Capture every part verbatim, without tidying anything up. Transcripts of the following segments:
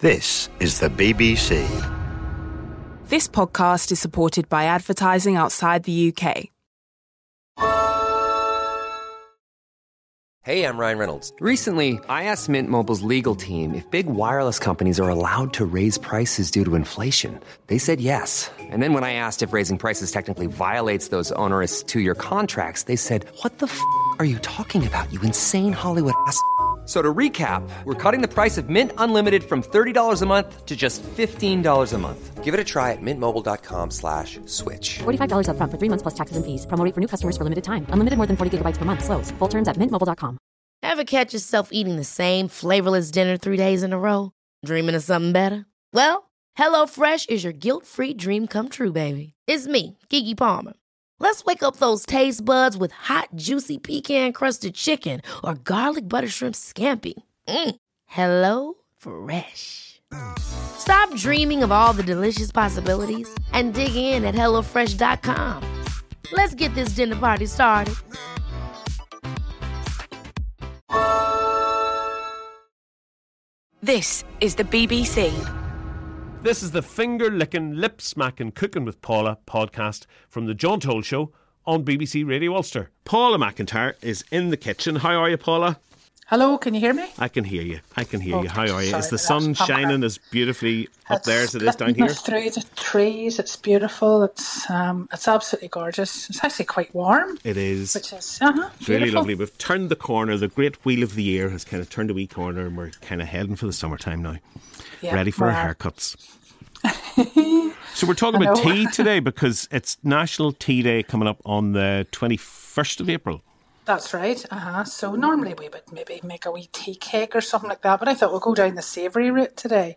This is the B B C. This podcast is supported by advertising outside the U K. Hey, I'm Ryan Reynolds. Recently, I asked Mint Mobile's legal team if big wireless companies are allowed to raise prices due to inflation. They said yes. And then when I asked if raising prices technically violates those onerous two-year contracts, they said, what the f*** are you talking about, you insane Hollywood ass f- So to recap, we're cutting the price of Mint Unlimited from thirty dollars a month to just fifteen dollars a month. Give it a try at mintmobile.com slash switch. forty-five dollars up front for three months plus taxes and fees. Promo rate for new customers for limited time. Unlimited more than forty gigabytes per month. Slows full terms at mint mobile dot com. Ever catch yourself eating the same flavorless dinner three days in a row? Dreaming of something better? Well, HelloFresh is your guilt-free dream come true, baby. It's me, Keke Palmer. Let's wake up those taste buds with hot, juicy pecan-crusted chicken or garlic butter shrimp scampi. Mm. Hello Fresh. Stop dreaming of all the delicious possibilities and dig in at hello fresh dot com. Let's get this dinner party started. This is the B B C. This is the finger-licking, lip-smacking Cooking with Paula podcast from the John Toll Show on B B C Radio Ulster. Paula McIntyre is in the kitchen. How are you, Paula? Hello, can you hear me? I can hear you. I can hear oh, you. How are you? sorry, Is the sun shining as beautifully up it's there as it is down here? Through the trees, it's beautiful. It's um, it's absolutely gorgeous. It's actually quite warm. It is. Which is uh-huh, it's really lovely. We've turned the corner. The great wheel of the year has kind of turned a wee corner, and we're kind of heading for the summertime now. Yeah, ready for wow. our haircuts. So we're talking about tea today because it's National Tea Day coming up on the twenty-first of April. That's right. Uh-huh. So normally we would maybe make a wee tea cake or something like that, but I thought we'll go down the savoury route today.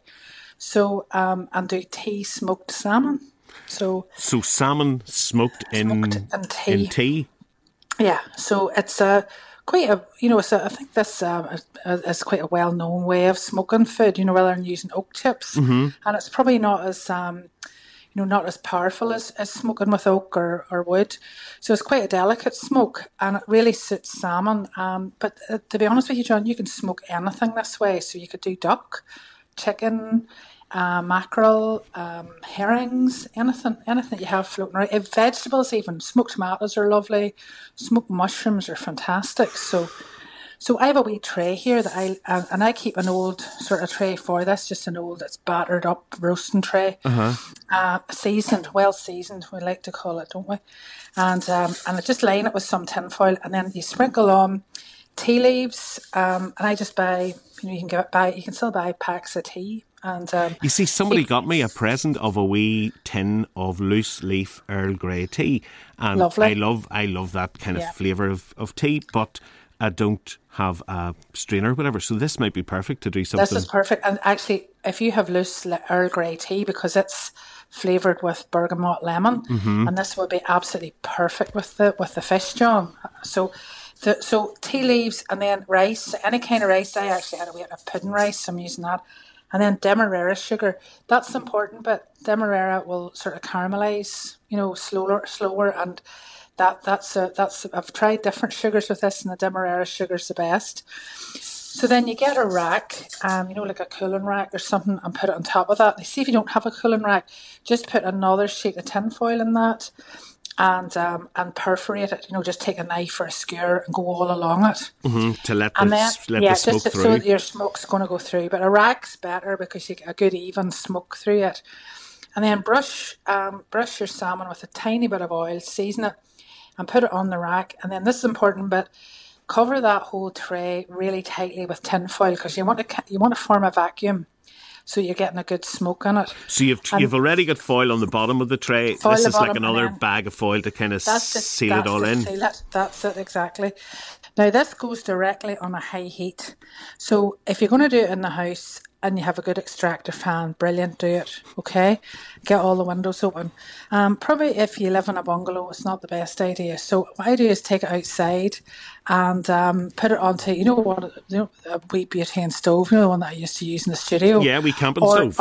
So um, and do tea smoked salmon. So so salmon smoked in smoked in tea. In tea. Yeah. So it's a quite a you know it's a, I think this um, is quite a well known way of smoking food. You know, rather than using oak chips, mm-hmm. and it's probably not as um, you know, not as powerful as, as smoking with oak or, or wood. So it's quite a delicate smoke and it really suits salmon. Um, but uh, to be honest with you, John, you can smoke anything this way. So you could do duck, chicken, uh, mackerel, um, herrings, anything, anything you have floating around. Uh, vegetables even, smoked tomatoes are lovely. Smoked mushrooms are fantastic. So So I have a wee tray here that I uh, and I keep an old sort of tray for this, just an old, it's battered up roasting tray, uh-huh. uh, seasoned, well seasoned, we like to call it, don't we? And um, and I just line it with some tin foil, and then you sprinkle on tea leaves, um, and I just buy, you know, you can get buy, you can still buy packs of tea. And um, you see, somebody got me a present of a wee tin of loose leaf Earl Grey tea, and lovely. I love I love that kind of yeah. flavour of, of tea, but I don't have a strainer or whatever, so this might be perfect to do something. This is perfect, and actually, if you have loose Earl Grey tea, because it's flavoured with bergamot lemon, mm-hmm. and this would be absolutely perfect with the with the fish, John. So, the, so tea leaves, and then rice, any kind of rice. I actually had a wee bit of pudding rice, so I'm using that, and then demerara sugar. That's important, but demerara will sort of caramelise, you know, slower, slower, and That that's a, that's I've tried different sugars with this, and the demerara sugar's the best. So then you get a rack, um, you know, like a cooling rack or something, and put it on top of that. See if you don't have a cooling rack, just put another sheet of tin foil in that, and um, and perforate it. You know, just take a knife or a skewer and go all along it, mm-hmm. to let the, and then, let yeah, the smoke just through. so that your smoke's going to go through. But a rack's better because you get a good even smoke through it. And then brush um, brush your salmon with a tiny bit of oil, season it, and put it on the rack. And then this is important, but cover that whole tray really tightly with tin foil because you want to you want to form a vacuum, so you're getting a good smoke on it. So you've and you've already got foil on the bottom of the tray. This is like another bag of foil to kind of seal it all in. Seal it. That's it, exactly. Now this goes directly on a high heat. So if you're going to do it in the house and you have a good extractor fan, brilliant, do it, okay? Get all the windows open. Um, probably if you live in a bungalow, it's not the best idea. So what I do is take it outside and um, put it onto, you know what, you know, a wee butane stove, you know, the one that I used to use in the studio. Yeah, we camping or, stove. Or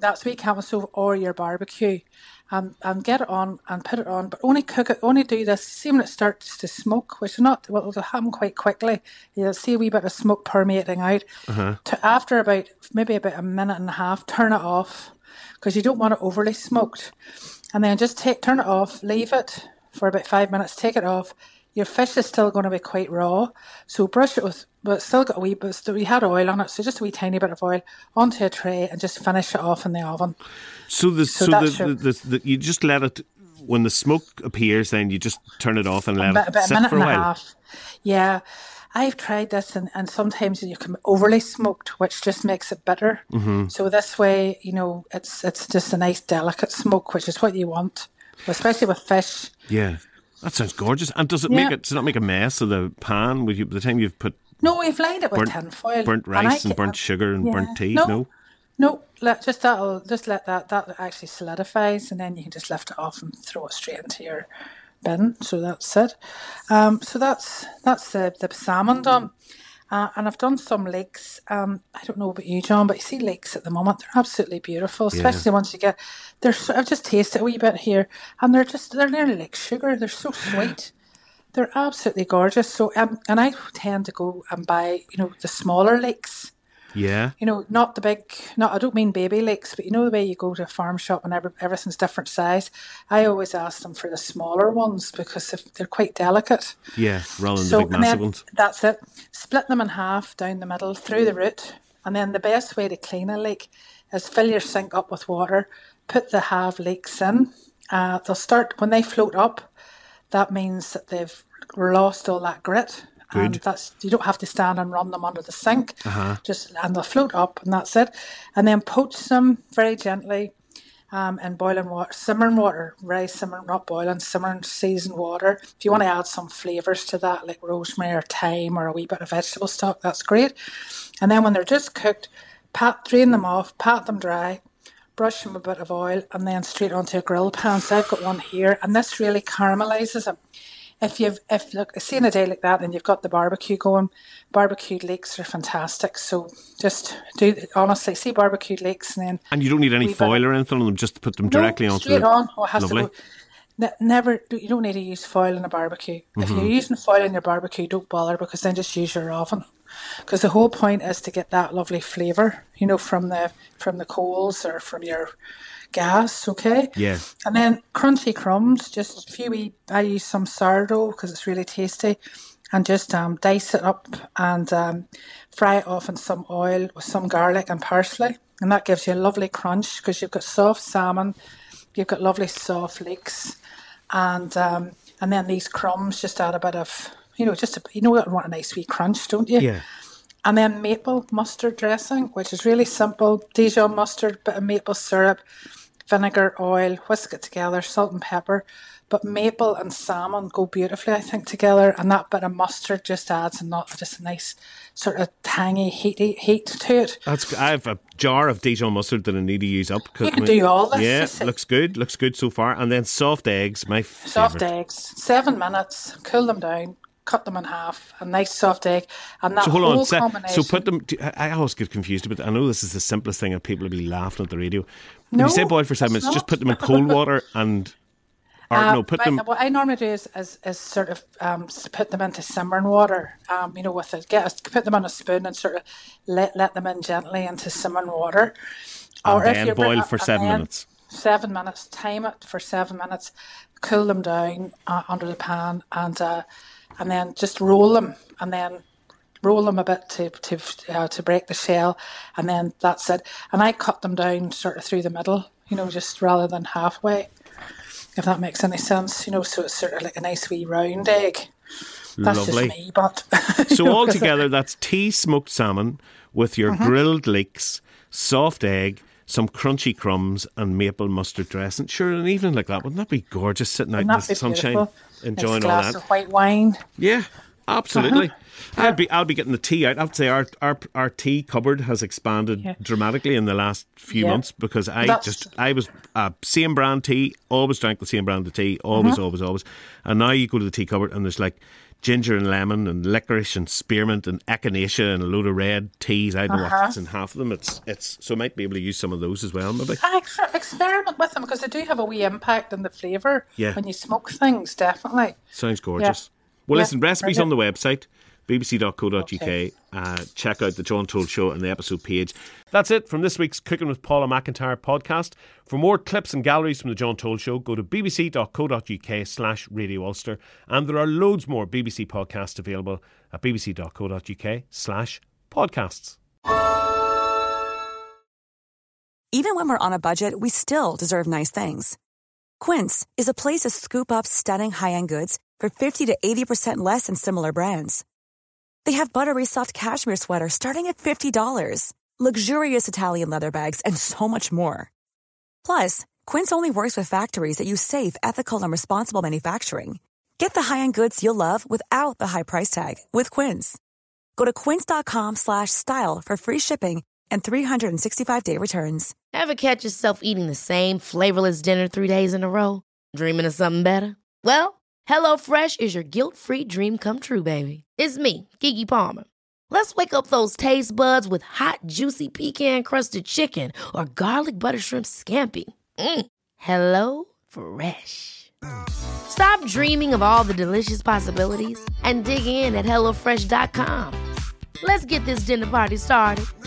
that sweet camel stove or your barbecue, and and get it on and put it on, but only cook it. Only do this. See when it starts to smoke, which is not well, it'll happen quite quickly. You'll see a wee bit of smoke permeating out. Uh-huh. To after about maybe about a minute and a half, turn it off because you don't want it overly smoked, and then just take turn it off, leave it for about five minutes, take it off. Your fish is still going to be quite raw, so brush it with, but it's still got a wee bit, we had oil on it, so just a wee tiny bit of oil onto a tray and just finish it off in the oven. So the so, So the, that's your- the, the, the you just let it, when the smoke appears, then you just turn it off and let About, it about a sit minute for a and a while. half. Yeah, I've tried this, and, and sometimes you can overly smoked, which just makes it bitter. Mm-hmm. So this way, you know, it's it's just a nice delicate smoke, which is what you want, especially with fish. Yeah. That sounds gorgeous. And does it Yeah. make it, does it not make a mess of the pan with you, by the time you've put No, we've lined it with burnt, tin foil, burnt And I rice and, ca- burnt sugar and yeah. burnt tea? No, No? no, let just that'll just let that that actually solidifies, and then you can just lift it off and throw it straight into your bin. So that's it. Um, so that's that's the the salmon done. Uh, and I've done some lakes. Um, I don't know about you, John, but you see lakes at the moment. They're absolutely beautiful, especially once you get. They're. So, I've just tasted a wee bit here, and they're just. They're nearly like sugar. They're so sweet. They're absolutely gorgeous. So, um, and I tend to go and buy, you know, the smaller lakes. Yeah. You know, not the big, not, I don't mean baby lakes, but you know the way you go to a farm shop and every, everything's different size? I always ask them for the smaller ones because if they're quite delicate. Yeah, rather than So, the big and massive then ones. that's it. Split them in half down the middle through the root. And then the best way to clean a lake is fill your sink up with water, put the halve leeks in. Uh, they'll start, when they float up, that means that they've lost all that grit. Good. And that's, you don't have to stand and run them under the sink. Uh-huh. Just and they'll float up, and that's it. And then poach them very gently um, in boiling water, simmering water, very simmering, not boiling, simmering seasoned water. If you want to add some flavours to that, like rosemary or thyme or a wee bit of vegetable stock, that's great. And then when they're just cooked, pat, drain them off, pat them dry, brush them with a bit of oil, and then straight onto a grill pan. So I've got one here, and this really caramelises them. If you've, if look, seeing a day like that, and you've got the barbecue going, barbecued leeks are fantastic. So just do honestly see barbecued leeks, and then And you don't need any wee bit foil of- or anything on them, just put them directly no, onto straight the... on. Oh, it has Lovely. to go. Ne- never, you don't need to use foil in a barbecue. If Mm-hmm. you're using foil in your barbecue, don't bother, because then just use your oven. Because the whole point is to get that lovely flavour, you know, from the from the coals or from your gas, okay? Yeah. And then crunchy crumbs, just a few wee, I use some sourdough because it's really tasty, and just um, dice it up and um, fry it off in some oil with some garlic and parsley. And that gives you a lovely crunch because you've got soft salmon, you've got lovely soft leeks, and um, and then these crumbs just add a bit of, you know, just, a, you know, you want a nice wee crunch, don't you? Yeah. And then maple mustard dressing, which is really simple. Dijon mustard, bit of maple syrup, vinegar, oil, whisk it together, salt and pepper. But maple and salmon go beautifully, I think, together. And that bit of mustard just adds a not just a nice sort of tangy heat, heat to it. That's. I have a jar of Dijon mustard that I need to use up. You can do all this. Yeah, you see. looks good. Looks good so far. And then soft eggs, my Soft favourite. eggs, seven minutes, cool them down, cut them in half, a nice soft egg. And that So hold whole on, so, combination. so put them. I always get confused about. I know this is the simplest thing, and people will be laughing at the radio. When No, you say boil for seven it's minutes, just not. put them in cold water and, or Uh, no, put but them. What I normally do is, is, is sort of um, s- put them into simmering water. Um, you know, with it, get a, put them on a spoon and sort of let let them in gently into simmering water. And then you're boil bring- for and seven then minutes. Seven minutes. Time it for seven minutes. Cool them down uh, under the pan, and uh, and then just roll them, and then roll them a bit to to uh, to break the shell, and then that's it. And I cut them down sort of through the middle, you know, just rather than halfway, if that makes any sense, you know. So it's sort of like a nice wee round egg. That's Lovely. just me, but So you know, 'cause altogether, that's tea smoked salmon with your Mm-hmm. grilled leeks, soft egg, some crunchy crumbs, and maple mustard dressing. Sure, an evening like that, wouldn't that be gorgeous? Sitting out in the Wouldn't that be sunshine, beautiful? enjoying nice all glass that. of white wine. Yeah, absolutely. Uh-huh. I'll be I'll be getting the tea out. I would say our our our tea cupboard has expanded Yeah. dramatically in the last few Yeah. months because I That's- just I was uh, same brand tea, always drank the same brand of tea, always, Mm-hmm. always, always. And now you go to the tea cupboard and there's like ginger and lemon and licorice and spearmint and echinacea and a load of red teas. I don't know Uh-huh. what's in half of them. It's it's so I might be able to use some of those as well, maybe. I ex- experiment with them because they do have a wee impact on the flavour Yeah. when you smoke things, definitely. Sounds gorgeous. Well, Yeah, listen, recipes brilliant. on the website, b b c dot co dot u k. Okay. Uh, check out the John Toll Show and the episode page. That's it from this week's Cooking with Paula McIntyre podcast. For more clips and galleries from the John Toll Show, go to b b c dot co dot u k slash Radio Ulster. And there are loads more B B C podcasts available at b b c dot co dot u k slash podcasts. Even when we're on a budget, we still deserve nice things. Quince is a place to scoop up stunning high-end goods for fifty to eighty percent less than similar brands. They have buttery soft cashmere sweaters starting at fifty dollars, luxurious Italian leather bags, and so much more. Plus, Quince only works with factories that use safe, ethical, and responsible manufacturing. Get the high-end goods you'll love without the high price tag with Quince. Go to quince.com slash style for free shipping and three sixty-five day returns. Ever catch yourself eating the same flavorless dinner three days in a row? Dreaming of something better? Well, HelloFresh is your guilt-free dream come true, baby. It's me, Keke Palmer. Let's wake up those taste buds with hot, juicy pecan-crusted chicken or garlic butter shrimp scampi. Mm. Hello Fresh. Stop dreaming of all the delicious possibilities and dig in at hello fresh dot com. Let's get this dinner party started.